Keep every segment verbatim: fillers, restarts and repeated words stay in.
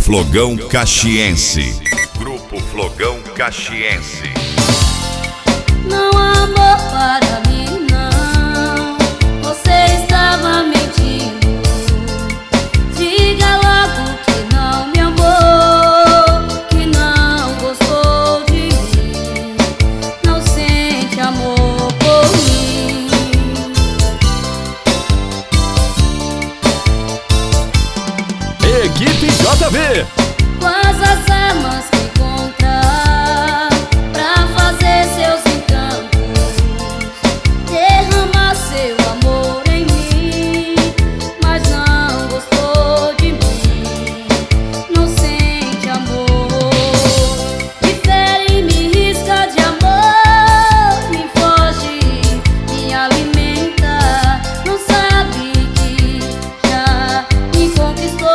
Flogão Caxiense. Grupo Flogão Caxiense. Não há amor para mim, não. Você estava mentindo. Diga logo que não me amou, que não gostou de mim, não sente amor por mim. Equipe J V. Quais as armas que encontrar pra fazer seus encantos, derramar seu amor em mim, mas não gostou de mim, não sente amor. Me fere, me risca de amor, me foge, me alimenta, não sabe que já me conquistou.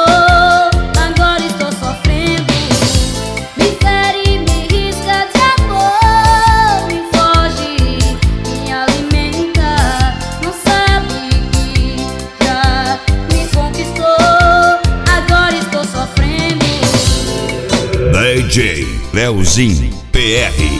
D J Leozinho P R.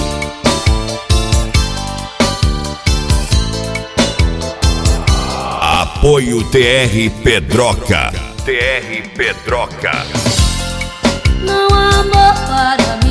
Apoio T R Pedroca. T R Pedroca. Não há amor para mim.